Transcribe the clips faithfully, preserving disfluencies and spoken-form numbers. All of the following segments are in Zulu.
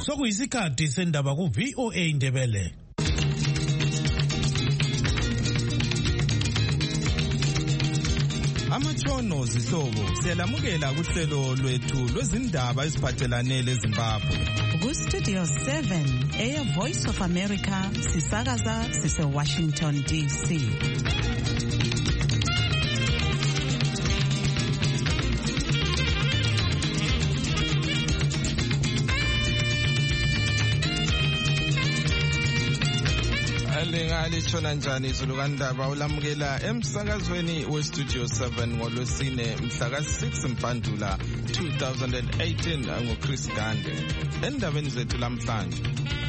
Sokuyisikhathi sendaba ku V O A Indebele. Amatshono zihlobo siyalamukela kuhlelo lwethu lwezindaba eziphathelane leZimbabwe. Ku Studio seven eya Voice of America sisakaza sise Washington D C. Alishona njani izulu kandaba ulamukela emsakazweni we Studio seven ngolwesine mhla ka six Mpandula two thousand eighteen ngoChris Gande. Endabeni zethu lamhlanje,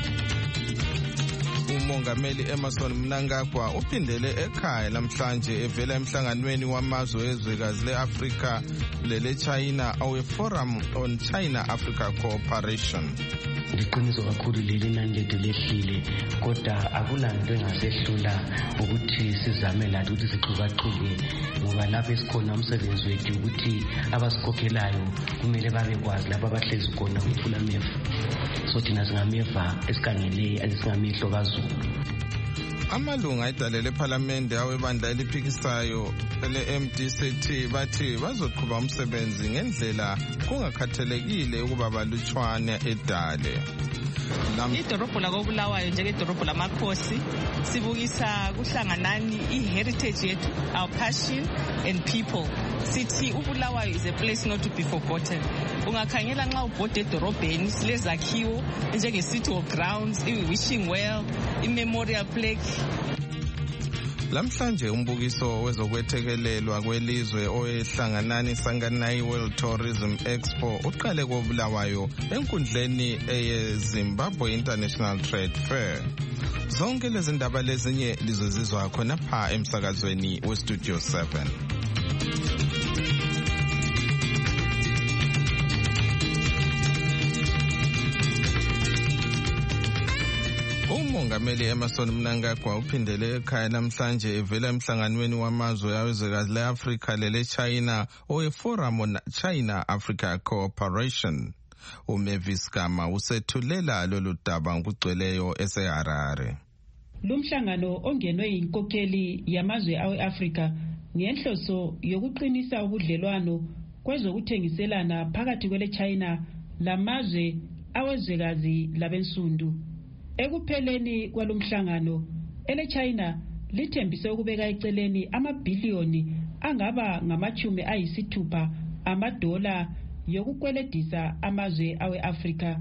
umongameli Emmerson Mnangagwa uphindele ekhaya lamhlanje evela emhlanganweni wamazwe ezwekazi leAfrika lele China awe Forum on China-Africa Cooperation. Iqiniso kakhulu leli nangethu lehlile, kodwa akulanto engasehlula ukuthi sizame lathi ukuthi siqhubaqhube, ngoba lapho esikhona umsebenzi wethu ukuthi abasikhokhelayo kumele babekwazi lapho abahlezi khona ukuthula ameva. So thina singameva esikhangele asingamehlo kaZulu. Amalunga edalele eParliament awebandla eliphikisayo le-M D C T bathi bazoqhuba umsebenzi ngendlela kungakhathalekile ukuba balutshwane edale. Idorobho lakobulawayo njengedorobho lamakhosi sibukisa kuhlanganani i-heritage yethu, our passion and people. Sithi uBulawayo is a place not to be forgotten. Ungakhangela nxa ubhode edorobheni silezakhiwo njenge-City of Grounds, i-Wishing Well, i-Memorial Plaque. Lamhlanje umbukiso wezokwethekelelwa kwelizwe oyehlanganani Sanganai World Tourism Expo uqale koBulawayo enkundleni eye Zimbabwe International Trade Fair. Zonke lezi ndaba lezinye lizozizwa khona pha emsakazweni we Studio seven. Umongameli Emmerson Mnangagwa uphindele ekhaya namhlanje evela emhlanganweni wamazwe awezwekazi leAfrika lele China owe Forum on China-Africa Cooperation. uMavis Gama usethulela lolu daba ngokugcweleyo eseHarare. Lumhlangano ongenwe inkokheli yamazwe awe-Afrika ngenhloso yokuqinisa ubudlelwano kwezokuthengiselana phakathi kwele China lamazwe awezwekazi labensundu. Ekupheleni kwalomhlangano ele China lithembise ukubeka eceleni amabhiliyoni angaba ngamachumi ayisithupha amadola yokukweledisa amazwe awe-Afrika.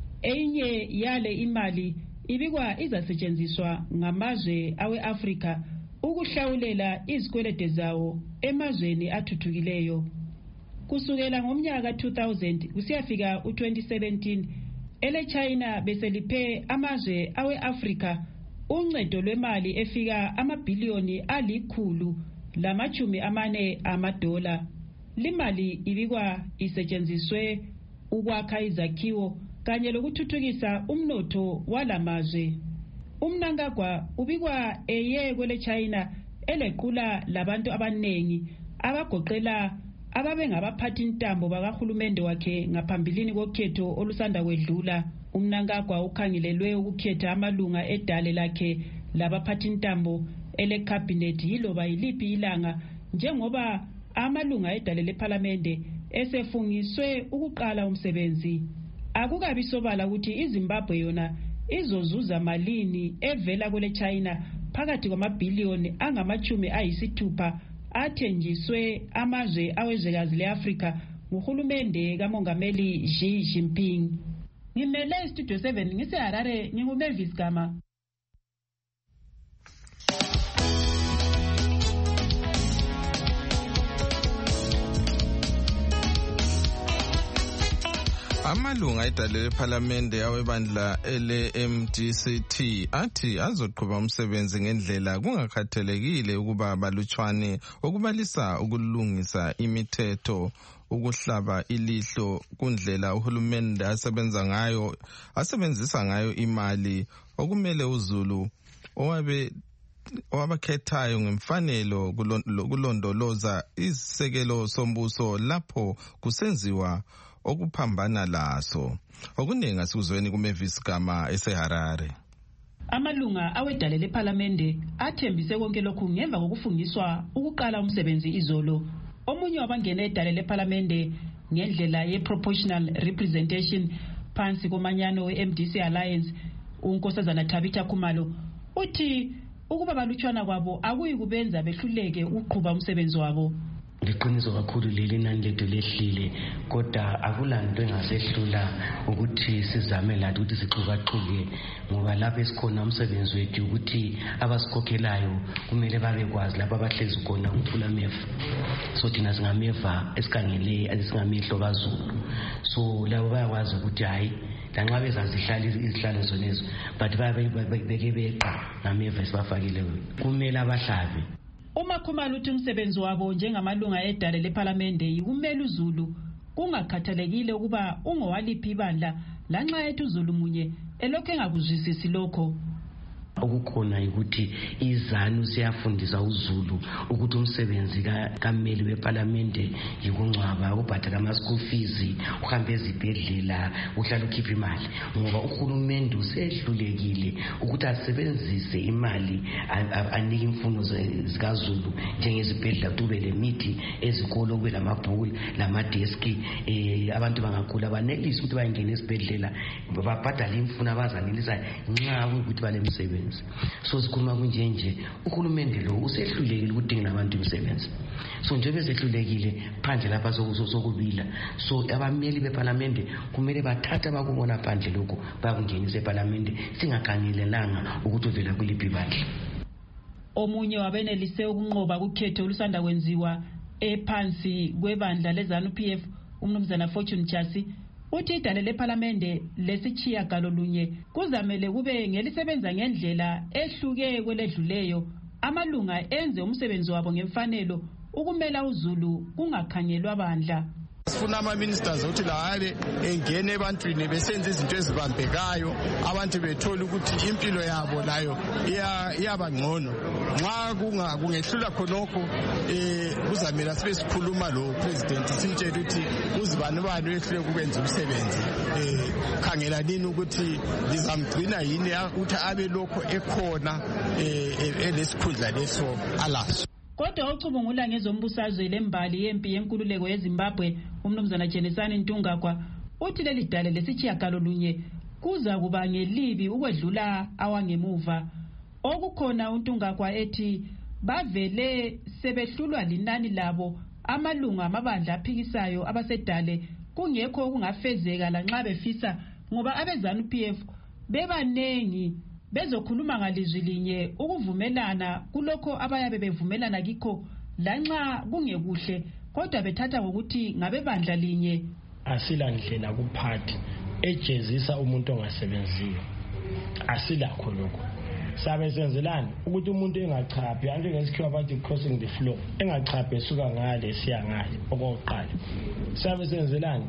Enye yale imali ibikwa izasetshenziswa ngamazwe awe-Afrika ukuhlawulela izikwelede zawo emazweni athuthukileyo. Kusukela ngomnyaka two thousand kusiyafika u twenty seventeen ele China beseliphe amazwe awe-Afrika uncedo lwemali efika amabhiliyoni alikhulu lamachumi amane amadola. Limali ibikwa isetshenziswe ukwakha izakhiwo kanye lokuthuthukisa umnotho walamazwe. uMnangagwa ubikwa eye kwele China elequla labantu abanengi abagoqela ababe ngabaphathi intambo bakahulumende wakhe ngaphambilini kokhetho olusanda kwedlula. uMnangagwa ukhangelelwe ukukhetha amalunga edale lakhe labaphathi intambo ele cabinet yiloba yiliphi ilanga, njengoba amalunga edale leParliament esefungiswe ukuqala umsebenzi. Akukabi sobala ukuthi iZimbabwe yona izozuza malini evela kwele China phakathi kwamabhiliyoni angamachumi ayisithupha athenjiswe amazwe awezwekazi leAfrika nguhulumende kamongameli Xi Jinping. Ngimele Studio seven ngiseHarare, nginguMavis Gama. Amalunga edale leParliament awebandla ele-M D C T athi azoqhuba umsebenzi ngendlela kungakhathalekile ukuba balutshwane, okubalisa ukulungisa imithetho, ukuhlaba ilihlo kundlela uhulumende asebenza ngayo asebenzisa ngayo imali, okumele uZulu owabe owabakhethayo ngemfanelo kulondoloza isisekelo sombuso lapho kusenziwa okuphambana laso. Okuningi asuzweni kuMavis Gama eseHarare. Amalunga awedale lephalamende athembise konke lokhu ngemva kokufungiswa ukuqala umsebenzi izolo. Omunye wabangena edale lephalamende ngendlela ye-proportional representation phansi komanyano we-M D C Alliance, uNkosazana Tabitha Khumalo, uthi ukuba balutshwana kwabo akuyi kubenza behluleke ukuqhuba umsebenzi wabo. Liqiniso kakhulu leli nani lethu lehlile, kodwa akulanto engasehlula ukuthi sizame lathi ukuthi siqhubaqhube, ngoba lapho esikhona umsebenzi wethu ukuthi abasikhokhelayo kumele babekwazi lapho abahlezi khona ukuthula ameva. So thina singameva esikhangele esingamehlo kaZulu, so labo bayakwazi ukuthi hayi lanxa bezazihlala izihlalo zonezo but babeke beqa ngameva esibafakile kumele abahlabe. Uma Khumalo uthi umsebenzi wabo njengamalunga edale lephalamende yikumela uZulu, kungakhathalekile ukuba ungowaliphi ibandla, lanxa ethu uZulu munye elokho engakuzwisisi lokho. Okukhona ukuthi izanu siyafundisa uZulu ukuthi umsebenzi kammeli weparlamente yikungcwaba, ukubhadala ama-school fees, uhambe ezibhedlela, uhlala ukhipha imali, ngoba uhulumende usehlulekile ukuthi asebenzise imali anike imfundo zikaZulu njengezibhedlela, kube lemithi ezikolo, kube lamabhuku lamadeski, eh abantu bangagula banelise ukuthi bayengene esibhedlela babhadale imfundo abazanelisa nxa ukuthi bale msebenzi. So sikhuluma kunje nje uhulumende lo usehlulekile ukudinga abantu umsebenzi. So njengoba sehlulekile phandle lapha sokubila, so abameli beparlamente kumele bathatha bakubona phandle lokho bakungenisa eparlamente, singakhangelelanga ukuthi uvela kuliphi bandla. Omunye wabenelise ukunqoba kukhetho olusanda kwenziwa ephansi kwebandla leZANU P F, umnumzana Fortune Chasi, uthi idale lephalamende lesichiya galolunye kuzamele kube ngelisebenza ngendlela ehluke kweledluleyo, amalunga enze umsebenzi wabo ngemfanelo ukumela uZulu kungakhangelwa bandla. Sifuna ama-ministers ukuthi lawabe engene ebantwini besenza izinto ezibambekayo, abantu bethola ukuthi impilo yabo layo iyaba ngcono. Nxa kungehlula khonokho kuzamela sibe sikhuluma lo president simtshela ukuthi uzibani bani wehlule kukwenza umsebenzi, khangela nini ukuthi lizamgcina yini ukuthi abe lokho ekhona elesikhundla leso alaso. Kodwa ocubungula ngezombusazwe lembali yempi yenkululeko yeZimbabwe, umnumzana Jenisani Ntungagwa, uthi leli dale lesichiya galolunye kuza kuba ngelibi ukwedlula awangemuva. Okukhona uNtungagwa ethi bavele sebehlulwa linani labo amalunga amabandla aphikisayo abasedale kungekho okungafezeka lanxa befisa, ngoba abeZANU P F bebanengi bezokhuluma ngalizwi linye ukuvumelana kulokho abayabe bevumelana kikho, lanxa kungekuhle kodwa bethatha ngokuthi ngabebandla linye. Asilandlela kuphathi ejezisa umuntu ongasebenziyo, asilakho lokho. Sabe senzelani ukuthi umuntu engachaphi anje ngesikhiwa bathi crossing the floor, engachaphi esuka ngale siya ngale. Okokuqala sabe senzelani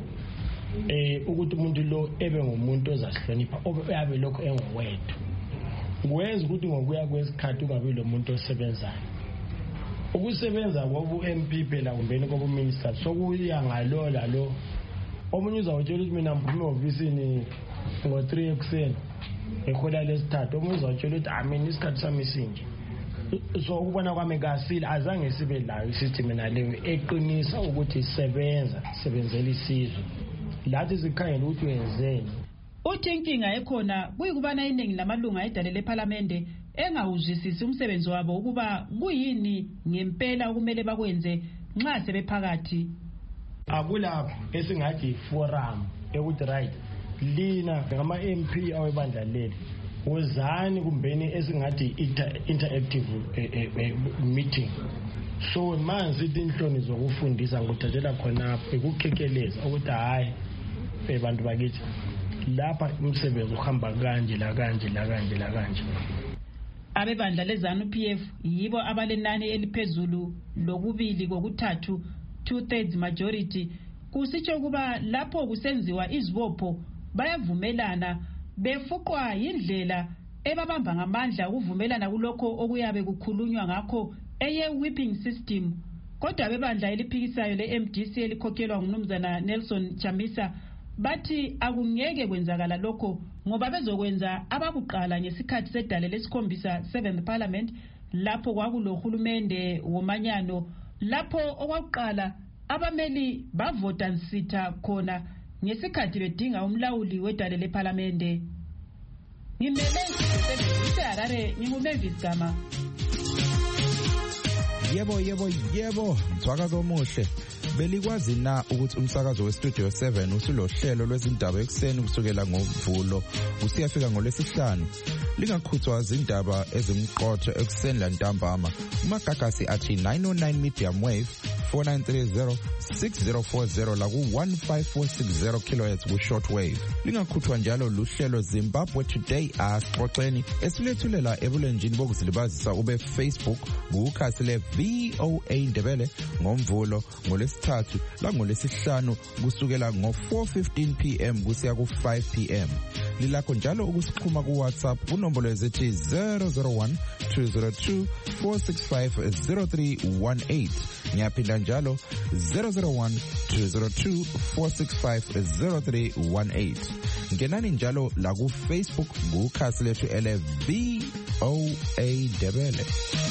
eh ukuthi umuntu lo ebe ngumuntu ozasihlonipha, oyabe lokho engowethu. Kwenza ukuthi ngokuya kwesikhathi ungabe lo muntu osebenzayo. Ukusebenza kobu M P phela kumbeni kobu minister sokuya ngalo lalo. Omunye uzawutshela ukuthi mina ngiphume ofisini ngo three ekuseni ehola lesithathu, omunye uzawutshela ukuthi amini isikhathi sami sinje. So ukubona kwami kasile azange sibe layo isystem naleyo eqinisa ukuthi sebenza sebenzela isizwe. Lathi sikhangela ukuthi wenzeni. Uthi inkinga ekhona kuyikubana iningi lamalunga edale lephalamende engawuzwisisi umsebenzi wabo ukuba kuyini ngempela okumele bakwenze nxa sebephakathi. Akulapho esingathi forum ekuthi right lina ngama-M P awebandla leli wozani kumbeni esingathi interactive meeting. So manje izinhloni zokufundisa ngikuthathela khonapho ekukhekeleza ukuthi hayi abantu bakithi lapha umsebenzi uhamba kanje la kanje la kanje la kanje. Abebandla leZANU P F yibo abalenani eliphezulu lokubili kokuthathu, two thirds majority, kusitsho kuba lapho kusenziwa izibopho bayavumelana befuqwa indlela ebabamba ngamandla ukuvumelana kulokho okuyabe kukhulunywa ngakho eye whipping system. kodwa bebandla eliphikisayo le-M D C elikhokhelwa ngumnumzana Nelson Chamisa bathi akungeke kwenzakala lokho ngoba bezokwenza abakuqala ngesikhathi sedale lesikhombisa seventh Parliament lapho kwakulohulumende womanyano lapho okwakuqala abameli bavota nsitha khona ngesikhathi bedinga umlawuli wedale leParlamente. Ngimele ngisebenzisa Harare nginguMavis Gama. Yebo yebo yebo mthwakazo omuhle. Belikwazi na ukuthi umsakazo weStudio seven usulohlelo lwezindaba ekseni kusukela ngoMvulo usiyafika ngolwesihlanu. Lingakhuthwa izindaba ezimqotho ekseni lantambama. Umagagasi athi nine oh nine medium wave four nine three zero six zero four zero la ku one five four six zero kilohertz ku shortwave. Lingakhuthwa njalo luhlelo Zimbabwe Today asixoxeni esilethulela ebulenjini bokuzilibazisa ube Facebook kukhasi le V O A Ndebele ngoMvulo ngolesithathu la ngolesihlanu kusukela ngo four fifteen p m kusiya ku five p m. Lilakho njalo ukusikhuma ku WhatsApp kunombolo ezithi zero zero one two zero two four six five zero three one eight. Ngiyaphinda njalo zero zero one two zero two four six five zero three one eight. Ngenani njalo la ku Facebook kukhasi lethu ele V O A Ndebele.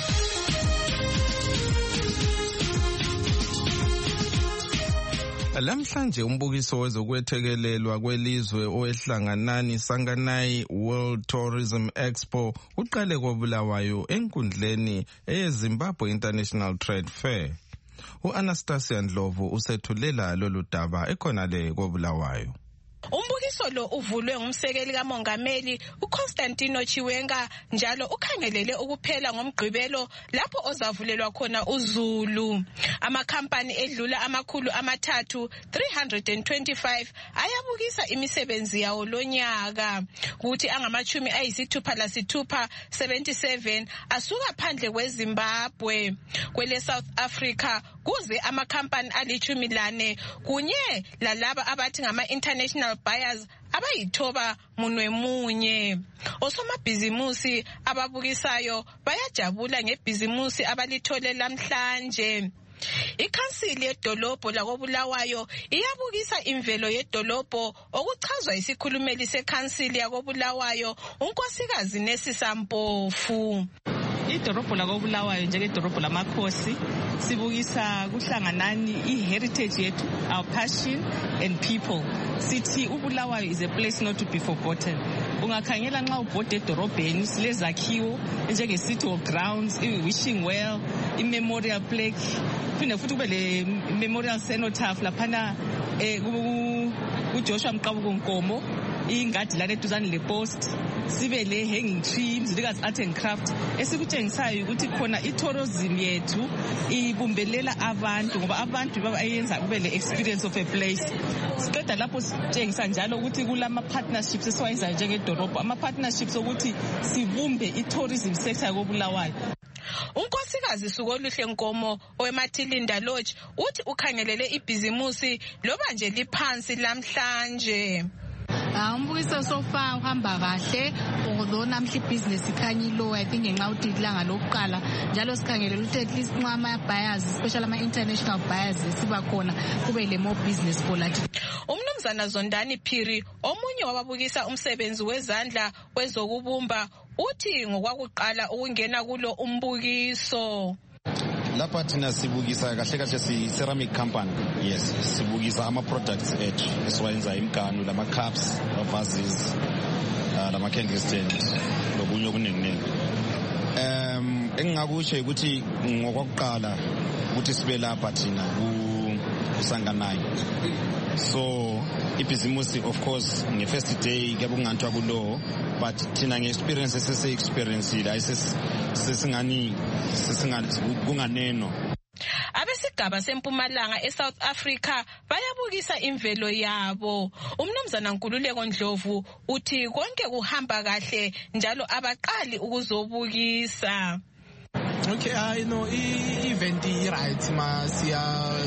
Lamhlanje umbukiso wezokwethekelelwa kwelizwe owehlanganani Sanganai World Tourism Expo uqale koBulawayo enkundleni eyeZimbabwe International Trade Fair. U-Anastasia Ndlovu usethulela lolu daba ekhona le koBulawayo. Umbukiso lo uvulwe ngumsekeli kaMongameli uConstantino Chiwenga njalo ukhangelele ukuphela ngomgqibelo lapho ozavulelwa khona uZulu. Amakhampani edlula amakhulu amathathu three hundred twenty-five ayabukisa imisebenzi yawo lonyaka kuthi angamachumi ayisithupha lasithupha seventy-seven asuka phandle kweZimbabwe. Kwele South Africa kuze amakhampani alichumi lane kunye lalaba abathi ngama international buyers abayithoba munwe munye. Osomabhizimusi ababukisayo bayajabula ngebhizimusi abalithole lamhlanje. Ikhansili yedolobho lakoBulawayo iyabukisa imvelo yedolobho okuchazwa isikhulumeli sekhansili yakoBulawayo unkosikazi Nesisa Mpofu. Idorobho lakoBulawayo njengedorobho lamakhosi sibukisa kuhlanganani iheritage yethu, our passion and people. Sithi uBulawayo is a place not to be forgotten. Ungakhangela nxa ubhode edorobheni silezakhiwo njenge City of Grounds, i-Wishing Well, i-Memorial Plaque, phinde futhi kube le Memorial Cenotaph laphana eh uJoshua Mqabuko Nkomo, ingadi la eduzane lepost, sibe le hanging tree, Mzilikazi Art and Craft esikutshengisayo ukuthi khona itourism yethu ibumbelela abantu ngoba abantu bayenza kube le experience of a place. Siqeda lapho sitshengisa njalo ukuthi kulama partnerships esiwayenza njengedorobho, ama partnerships ukuthi sibumbe itourism sector yakoBulawayo. Unkosikazi Sukoluhle Nkomo owemaThilinda Lodge uthi ukhangelele ibhizimusi loba nje liphansi lamhlanje. Ah umbukiso so far uhamba kahle although namhla ibusiness ikhanyilo I think ngenxa ukuthi ilanga lokuqala njalo sikhangelela ukuthi at least nxa ama buyers especially ama international buyers siba khona kube le more business quality. Umnumzana Zondani Phiri omunye wababukisa umsebenzi wezandla wezokubumba uthi ngokwakuqala ukungena kulo umbukiso. Lapha thina sibukisa kahle kahle si ceramic company. Yes, sibukisa ama products ethu esiwayenza imiganu lama cups, vases, uh, lama candle stands lokunye okuningi. Um engingakusho ukuthi ngokwakuqala ukuthi sibe lapha thina ku Sanganai. So ibhizimusi of course nge first day kuyabunganthwa kulo but thina nge experience sese experience la sesingani sesingani kunganeno. Abesigaba sempumalanga eSouth Africa bayabukisa imvelo yabo. Umnumzana Nkululeko Ndlovu uthi konke kuhamba kahle njalo abaqali ukuzobukisa. Okay, I know event right ma siya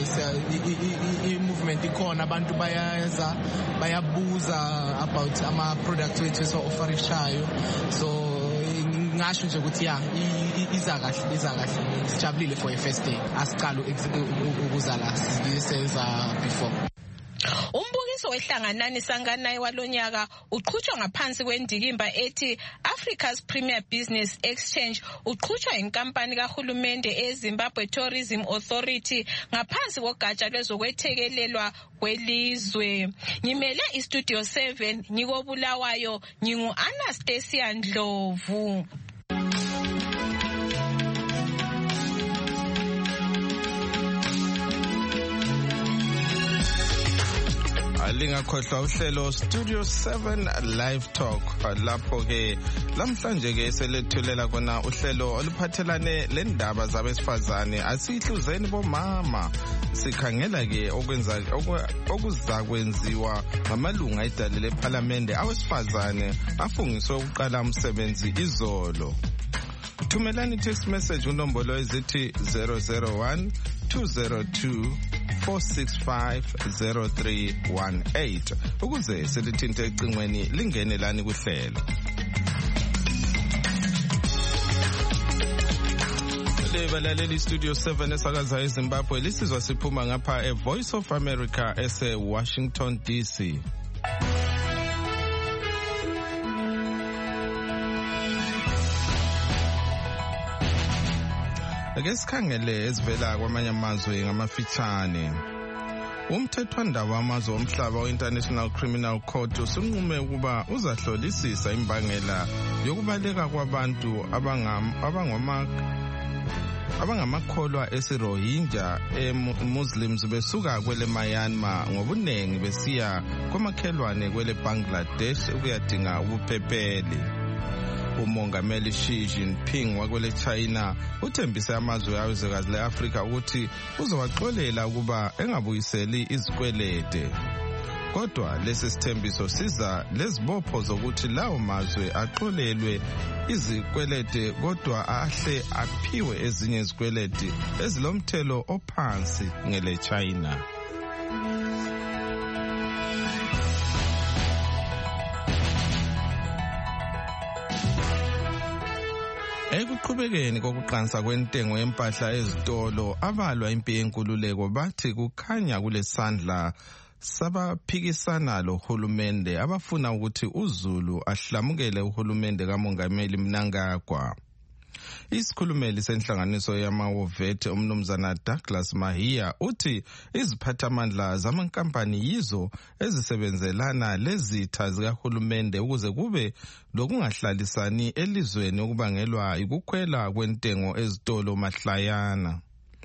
i movement ikhona abantu bayaza bayabuza about ama products wethu so offerishayo so ngasho nje ukuthi ya iza kahle iza kahle sijabulile for a first day asiqala ukuza la siseza before. Umbukiso wehlanganani sanganayi walonyaka uqhutshwa ngaphansi kwendikimba ethi Africa's Premier Business Exchange uqhutshwa inkampani kahulumende eZimbabwe Tourism Authority ngaphansi kogatsha lwezokwethekelelwa kwelizwe. Ngimele iStudio seven ngiko Bulawayo ngingu Anastasia Ndlovu. Lingakhohlwa uhlelo Studio seven Live Talk lapho ke lamhlanje ke selethulela kona uhlelo oluphathelane lendaba zabesifazane asihluzeni bomama sikhangela ke okwenza okuzakwenziwa ngamalunga edale leParliament awesifazane afungiswe ukuqala umsebenzi izolo. Thumelani text message unombolo ezithi zero zero one two zero two four six five zero three one eight ukuze selithinte ecingweni lingene lani kuhlelo. Lebalaleli Studio seven esakaza eZimbabwe lisizwa siphuma ngapha e Voice of America ese Washington D C. Ake sikhangele ezivela kwamanye amazwe ngamafitshane. Umthethwandaba wamazwe omhlaba we-International Criminal Court usunqume ukuba uzahlolisisa imbangela yokubaleka kwabantu abangama abangamakholwa esiRohingya eMuslims besuka kwele Myanmar ngobunengi besiya kwamakhelwane kwele Bangladesh ukuyadinga ubuphepheli. Umongameli Xi Jinping wakwele China uthembise amazwe awezwekazi leAfrika ukuthi uzowaxolela ukuba engabuyiseli izikwelede. Kodwa lesi sithembiso siza lezibopho zokuthi lawo mazwe axolelwe izikwelede kodwa ahle aphiwe ezinye izikwelede ezilomthelo ophansi ngele China. Ekuqhubekeni kokuqansa kwentengo yempahla ezitolo abalwa impi yenkululeko bathi kukhanya kulesandla sabaphikisana lohulumende abafuna ukuthi uZulu ahlamukele uhulumende kaMongameli Mnangagwa. Isikhulumeli senhlanganiso yamaWovet umnumzana Douglas Mahia uthi iziphathamandla zamankampani yizo ezisebenzelana lezitha zikahulumende ukuze kube lokungahlalisani elizweni okubangelwa ikukhwela kwentengo ezitolo mahlayana.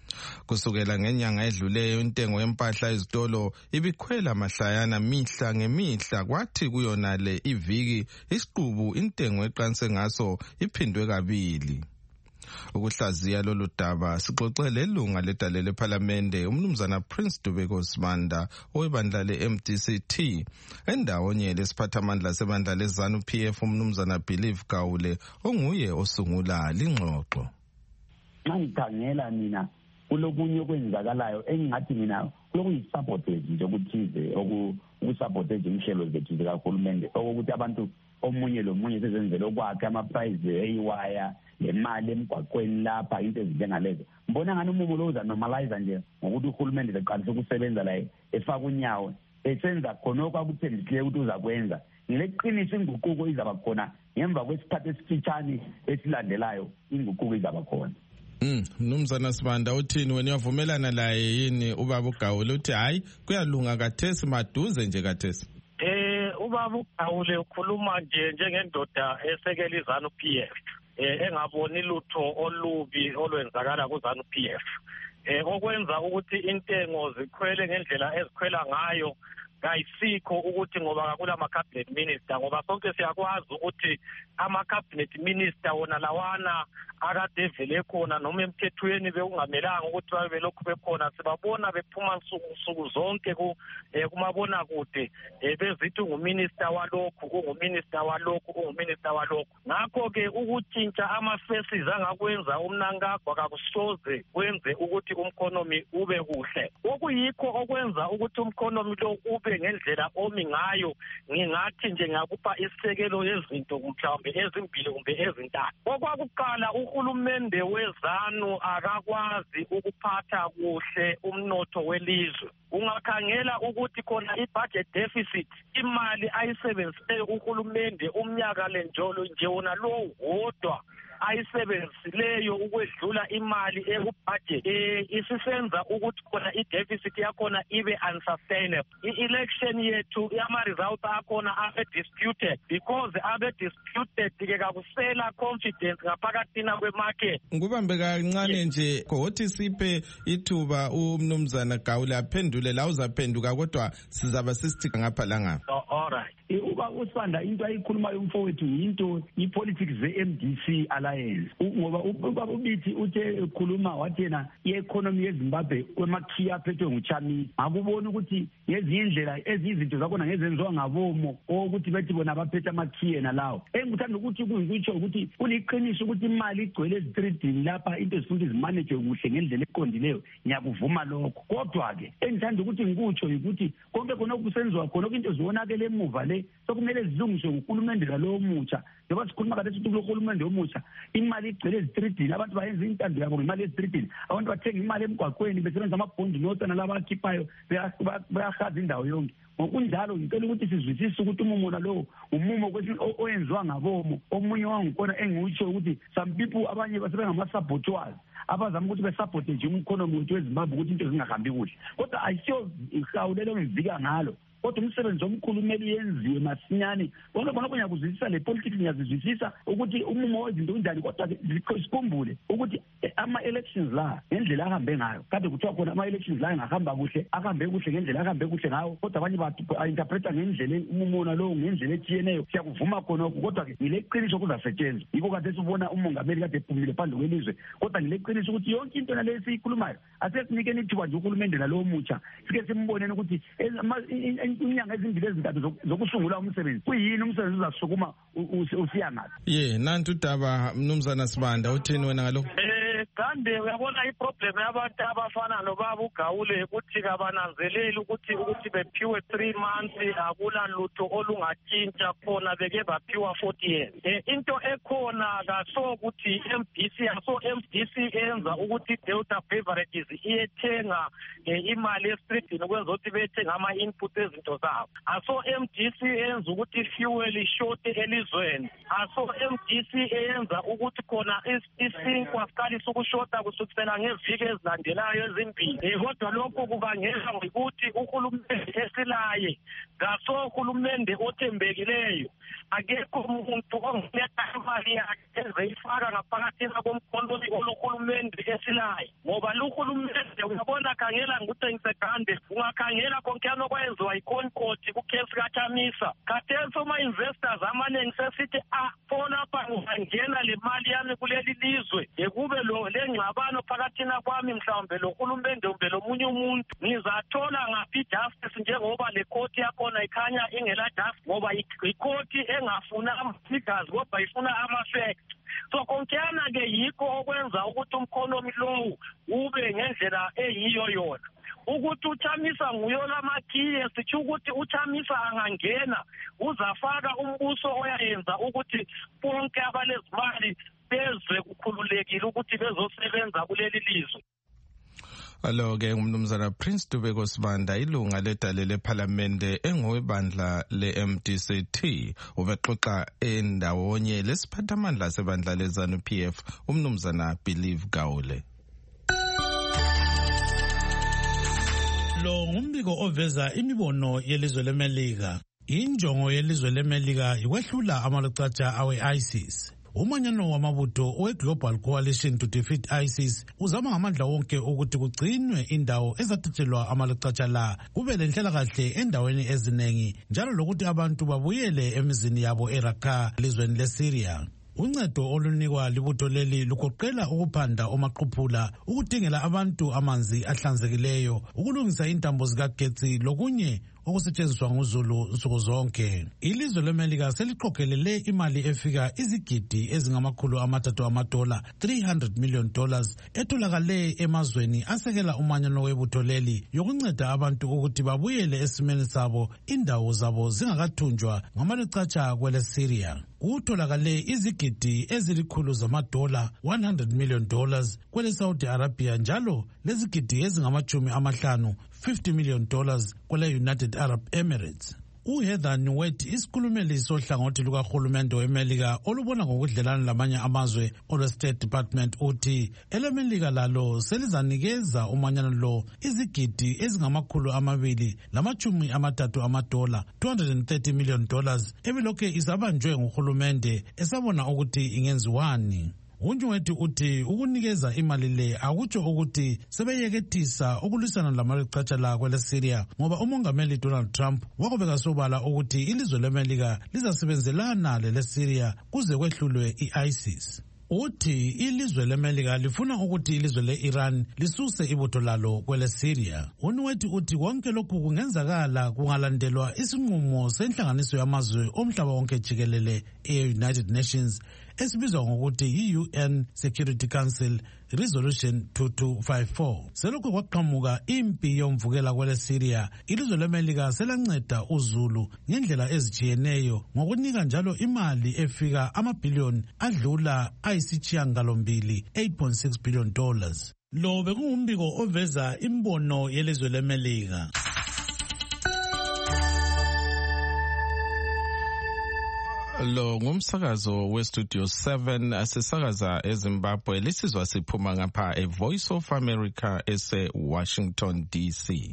Kusukela ngenyanga edluleyo intengo yempahla ezitolo ibikhwela mahlayana mihla ngemihla kwathi kuyonale iviki isiqubu intengo eqanse ngaso iphindwe kabili. Ukuhlaziya lolu daba sixoxe lelunga ledale leParliamente umnumzana Prince Dubeko Sibanda owebandla le-M D C T endawonye lesiphathamandla sebandla leZANU P F umnumzana Believe Gawule onguye osungula lingxoxo. Nxa ngikhangela mina kulokunye okwenzakalayo engingathi mina kulokuyi-sabotage nje okuthize oku-sabotage inhlelo zethu zikahulumende okokuthi abantu omunye lomunye sezenzele okwakhe ama-prize eyiwaya lemali emgwaqweni lapha into ezinjengalezo. Mbona ngani umumo lo uzanormalize nje ngokuthi uhulumende eqalise ukusebenza la efaka unyawo esenza khonokho akuthembisileyo ukuthi uzakwenza. Ngileqiniso inguquko izaba khona ngemva kwesikhathi esifitshane esilandelayo inguquko izaba khona. Mm, Mnumzana Sibanda uthini wena uyavumelana laye yini ubaba uGawule uthi hayi kuyalunga kathesi maduze nje kathesi? Eh ubaba uGawule ukhuluma nje njengendoda esekela iZANU P F. Eh engaboni lutho olubi olwenzakala kuZANU P F. Eh okwenza ukuthi intengo zikhwele ngendlela ezikhwela ngayo kayisikho ukuthi ngoba akula ama-cabinet minister ngoba sonke siyakwazi ukuthi ama-cabinet minister wona lawana akade evele khona noma emthethweni bekungamelanga ukuthi babe belokhu bekhona sibabona bephuma nsuku zonke kumabona kude bezithi unguminister walokhu unguminister walokhu unguminister walokhu. Ngakho-ke ukutshintsha ama-faces angakwenza uMnangagwa kakusoze kwenze ukuthi umkhonomi ube kuhle okuyikho okwenza ukuthi umkhonomi lo ube ube ngendlela omi ngayo ngingathi nje ngakupha isisekelo yezinto mhlawumbe ezimbili kumbe ezintathu. Okwakuqala uhulumende wezanu akakwazi ukuphatha kuhle umnotho welizwe. Ungakhangela ukuthi khona i-budget deficit imali ayisebenzise uhulumende umnyaka lenjolo nje wona lo wodwa ayisebenzisileyo ukwedlula imali ekubudget eh isisenza ukuthi khona i-deficit yakhona ibe unsustainable. I-election yethu yama-results akhona abe disputed because abe disputed ke kakusela confidence ngaphakathina kwe-market. Ngubambe kancane nje kothi siphe ithuba umnumzana Gawule aphendule la uzaphenduka kodwa sizaba sisithika ngapha la ngapha. Oh, all right. Uba usibanda into ayikhulumayo umfowethu yinto i-politics ze-M D C alliance ngoba ubaba ubithi uthe ekhuluma wathi yena i-economy yeZimbabwe kwemakhiya aphethwe nguChamisa akubona ukuthi ngezinye indlela ezizinto zakhona ngezenziwa ngabomo ukuthi bethi bona baphethe amakhiya nalawo engikuthanda ukuthi kuyikutsho ukuthi kuliqiniso ukuthi imali igcwele ezitreetini lapha into ezifuna zimanage kuhle ngendlela eqondileyo ngiyakuvuma lokho kodwa-ke engithanda ukuthi ngikutsho ukuthi konke khona okusenziwa khona into zibonakele emuva le sokumele zilungiswe nguhulumende lowo mutsha njengoba sikhuluma kade sithi kulo hulumende omusha imali igcwele ezitreetini abantu bayenza intando yabo ngemali ezitreetini abantu bathenga imali emgwaqweni besebenza amabhondi nota nalabo akhiphayo bayahaza indawo yonke. Ngokunjalo ngicela ukuthi sizwisise ukuthi umumona lo umumo oyenziwa ngabomo omunye wangikona engiwutsho ukuthi some people abanye basebengama-saboteurs abazama ukuthi besabote nje umkhonomi wethu weZimbabwe ukuthi into zingahambi kuhle kodwa ayisiyo ihawulelo ngivika ngalo kodwa umsebenzi omkhulu kumele uyenziwe masinyane konke khona ngiyakuzwisisa le politics ngiyazizwisisa ukuthi umumo wezinto unjani kodwa sikhumbule ukuthi ama-elections la ngendlela ahambe ngayo kade kuthiwa khona ama-elections la engahamba kuhle ahambe kuhle ngendlela ahambe kuhle ngayo kodwa abanye ba-interpreta ngendlela umumona lowo ngendlela etshiyeneyo siyakuvuma khonokho kodwa-ke ngile qiniso kuzasetshenzwa yikho kade sibona umongameli kade ephumile phandle kwelizwe kodwa ngile qiniso ukuthi yonke into naleyo esiyikhulumayo asesinikeni ithuba nje uhulumende nalowo mutsha sike simboneni ukuthi inyanga ezimbili ezintathu zokusungula umsebenzi kuyini umsebenzi uzasukuma usiya ngathi. Ye nantu udaba mnumzana Sibanda uthini wena ngalo? Eh kande uyabona iproblem yabantu abafana nobaba uGawule ukuthi kabananzeleli ukuthi ukuthi bephiwe three months akula lutho olungatshintsha khona beke baphiwa forty years. Eh into ekhona kaso ukuthi M D C aso M D C enza ukuthi Delta Beverages iyethenga imali estreetini ukwenza ukuthi bethenga ama input ezinto zabo. Aso M D C enza ukuthi fuel short elizweni. Aso M D C enza ukuthi khona isinkwa siqalisa ukushota kusukela ngeviki ezilandelayo ezimbili. Kodwa lokho kubangela ukuthi uhulumende esilaye ngaso uhulumende othembekileyo akekho umuntu ongiletha imali yakhe ezeyifaka ngaphakathi komkhonto olohulumende esilaye ngoba lo hulumende uyabona khangela ngikuthengise gande ungakhangela konke anokwenziwa iConcord kucase kaChamisa khathesi ama-investors amaningi sesithi ah fona apha ngingena le mali yami kuleli lizwe ekube lo le ngxabano phakathina kwami mhlawumbe lo hulumende kumbe lo munye umuntu ngizathola ngaphi justice njengoba le court yakhona ikhanya ingela justice ngoba ikhoti engafuna ama-figures kodwa ifuna ama-facts. So konkeyana-ke yikho okwenza ukuthi umkhonomi lowu ube ngendlela eyiyo yona ukuthi uChamisa nguyo lamakhiye sitsho ukuthi uChamisa angangena uzafaka umbuso oyayenza ukuthi bonke abalezimali bezwe kukhululekile ukuthi bezosebenza kuleli lizwe. Alo-ke umnumzana Prince Dubeko Sibanda ilunga ledale lephalamende engowebandla le-M D C T ubexoxa endawonye lesiphathamandla sebandla leZANU P F umnumzana Believe Gawule. Lo ngumbiko oveza imibono yelizwe leMelika. Injongo yelizwe leMelika ikwehlula amalocatsha awe-ISIS. Umanyano wamabutho we-Global Coalition to Defeat ISIS uzama ngamandla wonke ukuthi kugcinwe indawo ezathatshelwa amalocatsha la kube lenhlalakahle endaweni ezinengi njalo lokuthi abantu babuyele emizini yabo eRaqqa elizweni leSyria. Uncedo olunikwa libutho leli lugoqela ukuphanda omaqhuphula, ukudingela abantu amanzi ahlanzekileyo, ukulungisa intambo zikagetsi lokunye okusetshenziswa nguZulu nsuku zonke. Ilizwe leMelika seliqokelele imali efika izigidi ezingamakhulu amathathu amadola three hundred million dollars etholakale emazweni asekela umanyano webutho leli yokunceda abantu ukuthi babuyele esimeni sabo indawo zabo zingakathunjwa ngamalucatsha kwele Syria. Kutholakale izigidi ezilikhulu zamadola one hundred million dollars kwele Saudi Arabia njalo lezigidi ezingamachumi amahlanu fifty million dollars kwele United Arab Emirates. uHeather Nauert isikhulumeli sohlangothi lukahulumende weMelika olubona ngokudlelana lamanye amazwe olwe-State Department uthi eleMelika lalo selizanikeza umanyano lo izigidi ezingamakhulu amabili lamachumi amathathu amadola two hundred thirty million dollars ebilokhe isabanjwe nguhulumende esabona ukuthi ingenziwani. Unjwethi uthi ukunikeza imali le akutsho ukuthi sebeyekethisa ukulwisana lamalucatsha la kwele Syria ngoba umongameli Donald Trump wakubeka sobala ukuthi ilizwe leMelika lizasebenzelana lele Syria kuze kwehlulwe i-ISIS. Uthi ilizwe leMelika lifuna ukuthi ilizwe le-Iran lisuse ibutho lalo kwele Syria. Unwethi uthi konke lokhu kungenzakala kungalandelwa isinqumo senhlanganiso yamazwe omhlaba wonke jikelele e-United Nations esibizwa ngokuthi yi-U N Security Council Resolution two two five four. Selokhu kwaqhamuka impi yomvukela kwele Syria, ilizwe leMelika selanceda uZulu ngendlela ezijiyeneyo ngokunika njalo imali efika amabhiliyoni adlula ayisishiyagalombili eight point six billion dollars. Lo bekungumbiko oveza imbono yelizwe leMelika. Lo ngumsakazo we-Studio seven asisakaza eZimbabwe lisizwa siphuma ngapha e-Voice of America ese-Washington D C.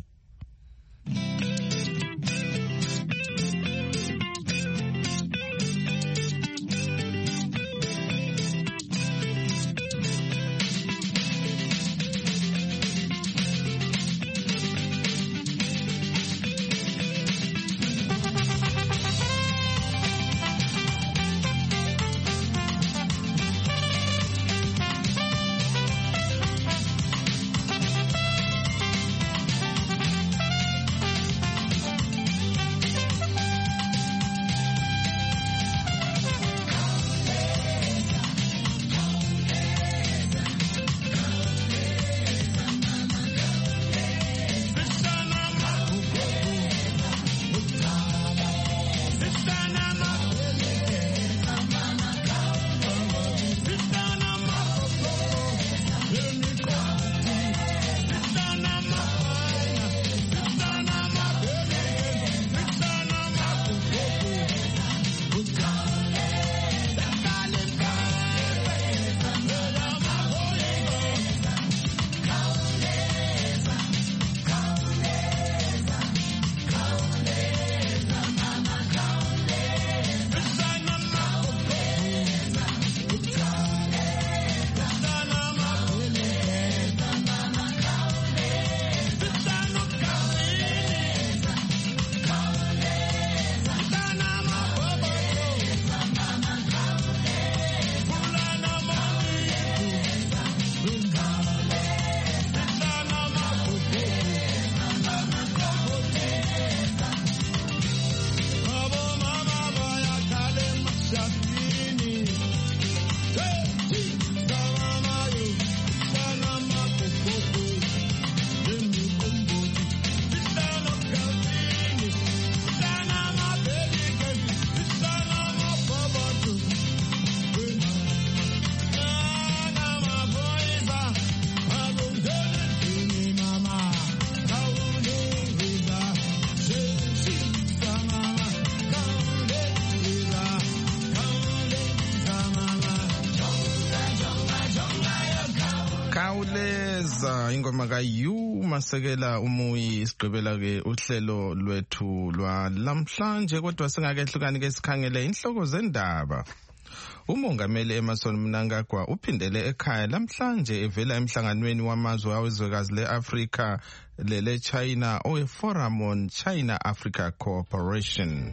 Ingoma kaYu Masekela Umuyi isigqibela ke uhlelo lwethu lwalamhlanje kodwa singakehlukani ke sikhangele inhloko zendaba. Umongameli Emmerson Mnangagwa uphindele ekhaya lamhlanje evela emhlanganweni wamazwe awezwekazi le-Afrika lele China owe Forum on China Africa Cooperation.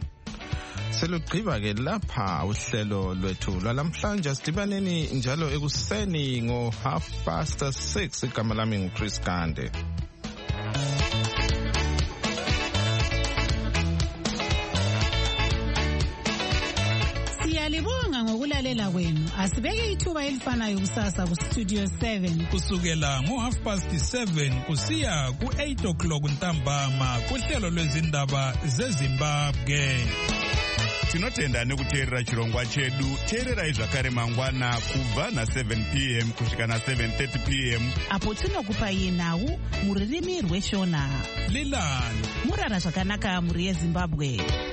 Selugqiba ke lapha uhlelo lwethu lwalamhlanje sidibaneni njalo ekuseni ngo half past six igama lami nguChris Gande. Siyalibonga ngokulalela kwenu. Asibeke ithuba elifanayo kusasa ku Studio seven. Kusukela ngo half past seven kusiya ku eight o'clock ntambama kuhlelo lwezindaba zeZimbabwe. Tinotenda nekuteerera chirongwa chedu. Teererai zvakare mangwana kubva na seven p m kusvika na seven thirty p m apo tinokupai nhau muririmi rweshona. Lilani murara zvakanaka muri yeZimbabwe.